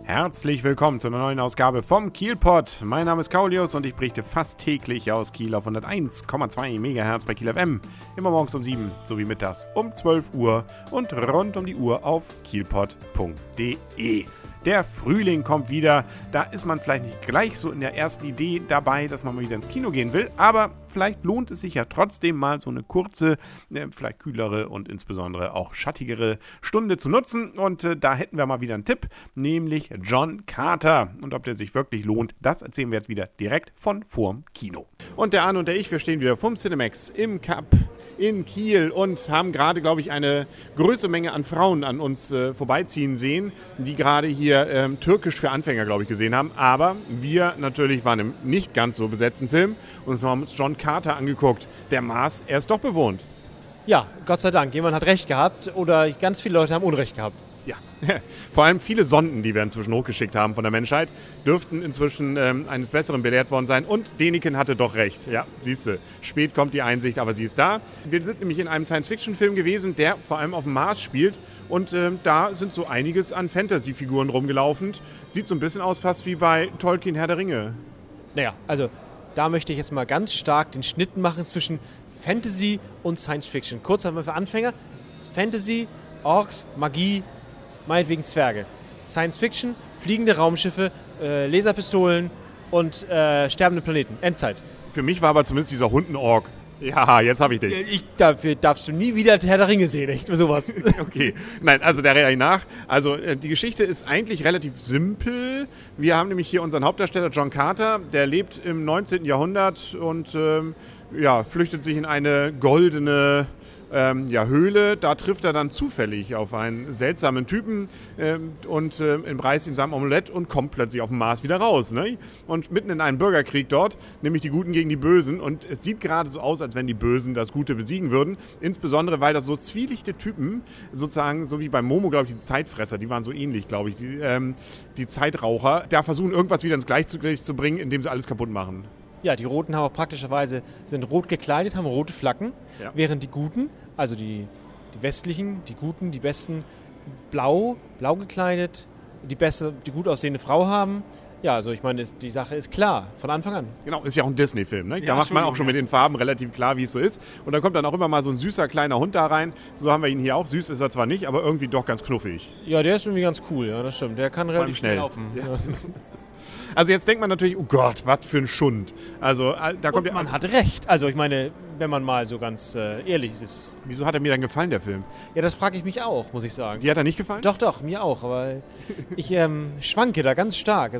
Herzlich willkommen zu einer neuen Ausgabe vom Kielpot. Mein Name ist Kaulius und ich berichte fast täglich aus Kiel auf 101,2 MHz bei Kiel FM. Immer morgens um 7 sowie mittags um 12 Uhr und rund um die Uhr auf kielpot.de. Der Frühling kommt wieder. Da ist man vielleicht nicht gleich so in der ersten Idee dabei, dass man mal wieder ins Kino gehen will. Aber vielleicht lohnt es sich ja trotzdem mal so eine kurze, vielleicht kühlere und insbesondere auch schattigere Stunde zu nutzen. Und da hätten wir mal wieder einen Tipp, nämlich John Carter. Und ob der sich wirklich lohnt, das erzählen wir jetzt wieder direkt von vorm Kino. Und der Arne und der ich, wir stehen wieder vom Cinemax im Cup in Kiel und haben gerade, glaube ich, eine größere Menge an Frauen an uns vorbeiziehen sehen, die gerade hier Türkisch für Anfänger, glaube ich, gesehen haben. Aber wir natürlich waren im nicht ganz so besetzten Film und haben uns John Carter angeguckt. Der Mars, er ist doch bewohnt. Ja, Gott sei Dank. Jemand hat recht gehabt oder ganz viele Leute haben Unrecht gehabt. Ja, vor allem viele Sonden, die wir inzwischen hochgeschickt haben von der Menschheit, dürften inzwischen eines Besseren belehrt worden sein. Und Däniken hatte doch recht. Ja, siehst du, spät kommt die Einsicht, aber sie ist da. Wir sind nämlich in einem Science-Fiction-Film gewesen, der vor allem auf dem Mars spielt. Und da sind so einiges an Fantasy-Figuren rumgelaufen. Sieht so ein bisschen aus fast wie bei Tolkien Herr der Ringe. Naja, also da möchte ich jetzt mal ganz stark den Schnitt machen zwischen Fantasy und Science-Fiction. Kurz einmal für Anfänger. Fantasy, Orks, Magie, meinetwegen Zwerge. Science-Fiction, fliegende Raumschiffe, Laserpistolen und sterbende Planeten. Endzeit. Für mich war aber zumindest dieser Hund ein Ork. Ja, jetzt habe ich dich. Dafür darfst du nie wieder Herr der Ringe sehen, echt sowas. Okay, nein, also der Rede nach. Also die Geschichte ist eigentlich relativ simpel. Wir haben nämlich hier unseren Hauptdarsteller John Carter, der lebt im 19. Jahrhundert und flüchtet sich in eine goldene Höhle. Da trifft er dann zufällig auf einen seltsamen Typen und entreißt ihm sein Amulett und kommt plötzlich auf dem Mars wieder raus. Ne? Und mitten in einem Bürgerkrieg dort, nämlich die Guten gegen die Bösen. Und es sieht gerade so aus, als wenn die Bösen das Gute besiegen würden. Insbesondere, weil das so zwielichte Typen, sozusagen, so wie bei Momo, glaube ich, die Zeitfresser, die waren so ähnlich, glaube ich, die Zeitraucher, da versuchen irgendwas wieder ins Gleichgewicht zu bringen, indem sie alles kaputt machen. Ja, die Roten haben auch praktischerweise, sind rot gekleidet, haben rote Flaggen, während die Guten, also die Westlichen, die Guten, die Besten, blau gekleidet, die gut aussehende Frau haben. Ja, also ich meine, die Sache ist klar, von Anfang an. Genau, ist ja auch ein Disney-Film, ne? Da Ja, macht man auch schon mit den Farben relativ klar, wie es so ist. Und dann kommt dann auch immer mal so ein süßer kleiner Hund da rein. So haben wir ihn hier auch. Süß ist er zwar nicht, aber irgendwie doch ganz knuffig. Ja, der ist irgendwie ganz cool, ja, das stimmt. Der kann relativ schnell laufen. Ja. Also jetzt denkt man natürlich, oh Gott, was für ein Schund. Also da kommt und man hat recht. Also ich meine, wenn man mal so ganz ehrlich ist. Wieso hat er mir dann gefallen, der Film? Ja, das frage ich mich auch, muss ich sagen. Dir hat er nicht gefallen? Doch, mir auch. Aber ich schwanke da ganz stark.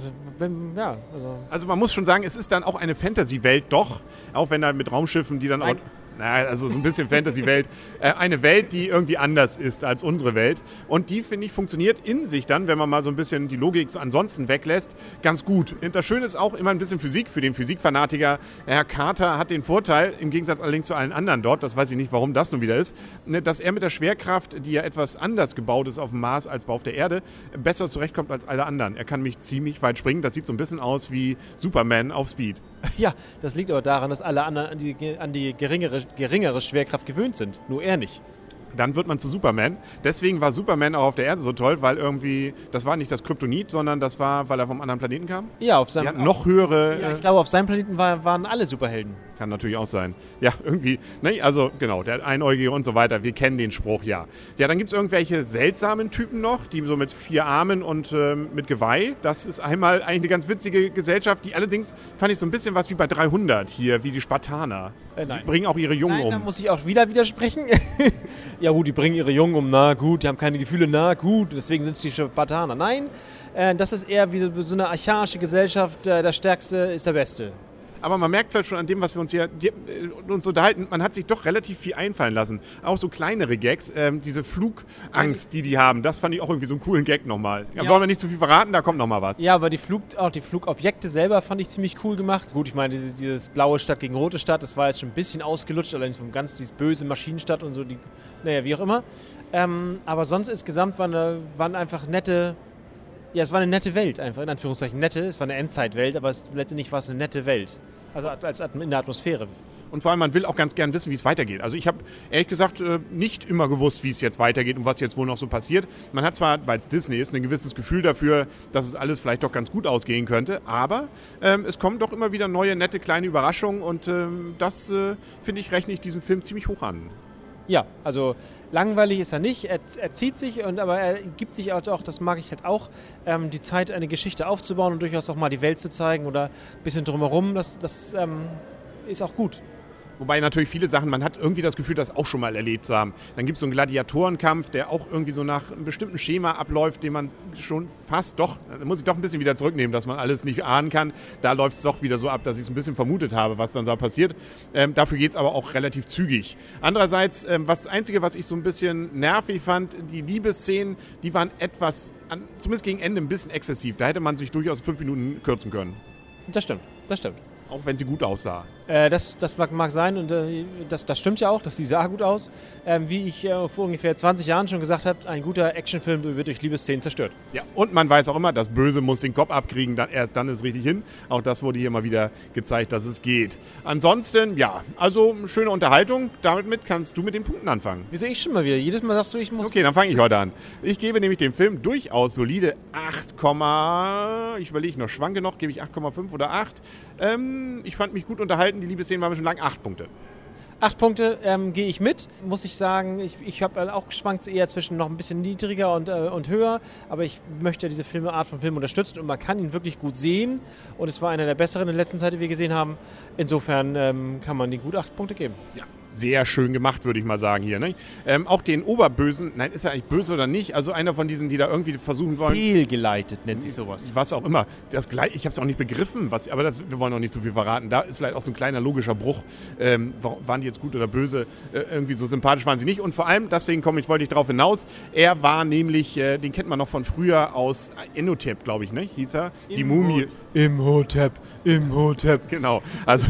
Also man muss schon sagen, es ist dann auch eine Fantasy-Welt, doch. Auch wenn da mit Raumschiffen, die dann auch... Also so ein bisschen Fantasy-Welt. Eine Welt, die irgendwie anders ist als unsere Welt. Und die, finde ich, funktioniert in sich dann, wenn man mal so ein bisschen die Logik ansonsten weglässt, ganz gut. Und das Schöne ist auch immer ein bisschen Physik für den Physikfanatiker. Herr Carter hat den Vorteil, im Gegensatz allerdings zu allen anderen dort, das weiß ich nicht, warum das nun wieder ist, dass er mit der Schwerkraft, die ja etwas anders gebaut ist auf dem Mars als auf der Erde, besser zurechtkommt als alle anderen. Er kann mich ziemlich weit springen. Das sieht so ein bisschen aus wie Superman auf Speed. Ja, das liegt aber daran, dass alle anderen an die geringere Schwerkraft gewöhnt sind. Nur er nicht. Dann wird man zu Superman. Deswegen war Superman auch auf der Erde so toll, weil irgendwie, das war nicht das Kryptonit, sondern das war, weil er vom anderen Planeten kam? Ja, auf seinem... noch höhere... Ja, ich glaube, auf seinem Planeten waren alle Superhelden. Kann natürlich auch sein. Ja, irgendwie, ne, also genau, der Einäugige und so weiter, wir kennen den Spruch, ja. Ja, dann gibt es irgendwelche seltsamen Typen noch, die so mit 4 Armen und mit Geweih. Das ist einmal eigentlich eine ganz witzige Gesellschaft, die allerdings, fand ich so ein bisschen was wie bei 300 hier, wie die Spartaner. Nein. Die bringen auch ihre Jungen um. Da muss ich auch wieder widersprechen. Ja gut, die bringen ihre Jungen um, na gut, die haben keine Gefühle, na gut, deswegen sind es die Spartaner. Nein, das ist eher wie so eine archaische Gesellschaft, der Stärkste ist der Beste. Aber man merkt vielleicht schon an dem, was wir uns hier uns unterhalten, man hat sich doch relativ viel einfallen lassen. Auch so kleinere Gags, diese Flugangst, die haben, das fand ich auch irgendwie so einen coolen Gag nochmal. Ja. Wollen wir nicht zu viel verraten, da kommt nochmal was. Ja, aber die Flugobjekte selber fand ich ziemlich cool gemacht. Gut, ich meine, dieses blaue Stadt gegen rote Stadt, das war jetzt schon ein bisschen ausgelutscht, allerdings vom ganz dieses böse Maschinenstadt und so, wie auch immer. Aber sonst insgesamt waren einfach nette... Ja, es war eine nette Welt, einfach in Anführungszeichen nette. Es war eine Endzeitwelt, aber letztendlich war es eine nette Welt. Also in der Atmosphäre. Und vor allem, man will auch ganz gern wissen, wie es weitergeht. Also ich habe ehrlich gesagt nicht immer gewusst, wie es jetzt weitergeht und was jetzt wohl noch so passiert. Man hat zwar, weil es Disney ist, ein gewisses Gefühl dafür, dass es alles vielleicht doch ganz gut ausgehen könnte, aber es kommen doch immer wieder neue, nette, kleine Überraschungen und das, finde ich, rechne ich diesem Film ziemlich hoch an. Ja, also langweilig ist er nicht, er zieht sich, aber er gibt sich auch, das mag ich halt auch, die Zeit, eine Geschichte aufzubauen und durchaus auch mal die Welt zu zeigen oder ein bisschen drumherum, das ist auch gut. Wobei natürlich viele Sachen, man hat irgendwie das Gefühl, das auch schon mal erlebt zu haben. Dann gibt es so einen Gladiatorenkampf, der auch irgendwie so nach einem bestimmten Schema abläuft, den man schon fast doch, da muss ich doch ein bisschen wieder zurücknehmen, dass man alles nicht ahnen kann. Da läuft es doch wieder so ab, dass ich es ein bisschen vermutet habe, was dann da passiert. Dafür geht es aber auch relativ zügig. Andererseits, das Einzige, was ich so ein bisschen nervig fand, die Liebesszenen, die waren etwas, zumindest gegen Ende ein bisschen exzessiv. Da hätte man sich durchaus 5 Minuten kürzen können. Das stimmt. Auch wenn sie gut aussah. Das mag sein und das stimmt ja auch, dass sie sah gut aus. Wie ich vor ungefähr 20 Jahren schon gesagt habe, ein guter Actionfilm wird durch Liebesszenen zerstört. Ja, und man weiß auch immer, das Böse muss den Kopf abkriegen, erst dann ist es richtig hin. Auch das wurde hier mal wieder gezeigt, dass es geht. Ansonsten, ja, also schöne Unterhaltung. Damit kannst du mit den Punkten anfangen. Wieso ich schon mal wieder? Jedes Mal sagst du, ich muss... Okay, dann fange ich heute an. Ich gebe nämlich dem Film durchaus solide 8, ich überlege noch, schwanke noch, gebe ich 8,5 oder 8. Ich fand mich gut unterhalten, die Liebesszenen waren mir schon lang 8 Punkte. 8 Punkte gehe ich mit, muss ich sagen. Ich habe auch geschwankt eher zwischen noch ein bisschen niedriger und höher, aber ich möchte diese Art von Film unterstützen und man kann ihn wirklich gut sehen und es war einer der besseren in der letzten Zeit, die wir gesehen haben. Insofern kann man die gut 8 Punkte geben. Ja, sehr schön gemacht, würde ich mal sagen hier. Ne? Auch den Oberbösen, nein, ist er eigentlich böse oder nicht? Also einer von diesen, die da irgendwie versuchen wollen... Fehlgeleitet nennt sich sowas. Was auch immer. Ich habe es auch nicht begriffen, aber wir wollen auch nicht zu viel verraten. Da ist vielleicht auch so ein kleiner logischer Bruch. Waren die jetzt gut oder böse? Irgendwie so sympathisch waren sie nicht. Und vor allem, deswegen wollte ich darauf hinaus, er war nämlich, den kennt man noch von früher aus Imhotep, glaube ich, ne? Hieß er? Die Mumie. Imhotep. Genau. Also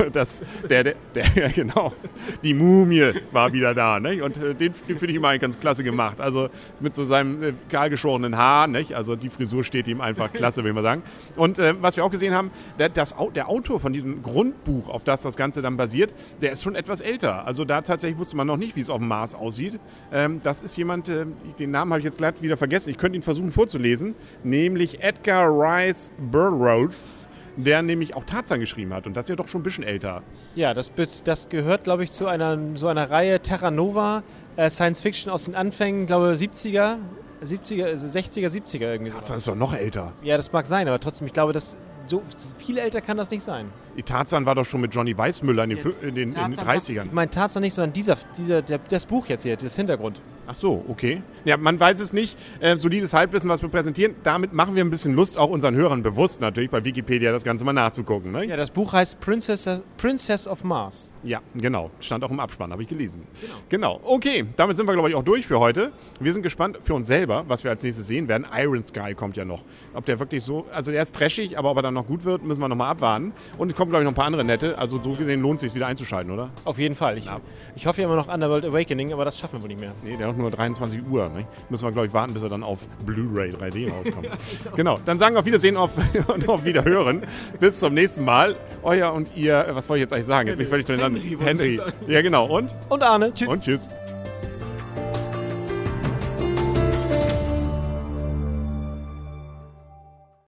genau. Die Mumie war wieder da, ne? Und den finde ich immer ganz klasse gemacht. Also mit so seinem kahlgeschorenen Haar, ne? Also die Frisur steht ihm einfach klasse, will ich mal sagen. Und was wir auch gesehen haben, der Autor von diesem Grundbuch, auf das Ganze dann basiert, der ist schon etwas älter. Also da tatsächlich wusste man noch nicht, wie es auf dem Mars aussieht. Das ist jemand, den Namen habe ich jetzt glatt wieder vergessen. Ich könnte ihn versuchen vorzulesen, nämlich Edgar Rice Burroughs, der nämlich auch Tarzan geschrieben hat. Und das ist ja doch schon ein bisschen älter. Ja, das gehört, glaube ich, zu so einer Reihe Terra Nova, Science Fiction aus den Anfängen, glaube ich, 60er, 70er irgendwie so. Tarzan ist doch noch älter. Ja, das mag sein, aber trotzdem, ich glaube, so viel älter kann das nicht sein. Die Tarzan war doch schon mit Johnny Weissmuller in den 30ern. Ich meine Tarzan nicht, sondern das Buch jetzt hier, das Hintergrund. Ach so, okay. Ja, man weiß es nicht. Solides Halbwissen, was wir präsentieren. Damit machen wir ein bisschen Lust, auch unseren Hörern bewusst natürlich bei Wikipedia das Ganze mal nachzugucken. Ne? Ja, das Buch heißt Princess of Mars. Ja, genau. Stand auch im Abspann, habe ich gelesen. Genau. Okay, damit sind wir, glaube ich, auch durch für heute. Wir sind gespannt für uns selber, was wir als nächstes sehen werden. Iron Sky kommt ja noch. Ob der wirklich so, also der ist trashig, aber ob er dann noch gut wird, müssen wir nochmal abwarten. Und es kommen, glaube ich, noch ein paar andere nette. Also so gesehen lohnt es sich wieder einzuschalten, oder? Auf jeden Fall. Ich hoffe ja immer noch Underworld Awakening, aber das schaffen wir wohl nicht mehr. Nee, der hat nur 23 Uhr. Ne? Müssen wir, glaube ich, warten, bis er dann auf Blu-ray 3D rauskommt. Genau, dann sagen wir auf Wiedersehen und auf Wiederhören. Bis zum nächsten Mal. Euer und ihr, was wollte ich jetzt eigentlich sagen? Jetzt bin ich völlig durcheinander. Henry. Ja, genau. Und Arne. Tschüss. Und tschüss.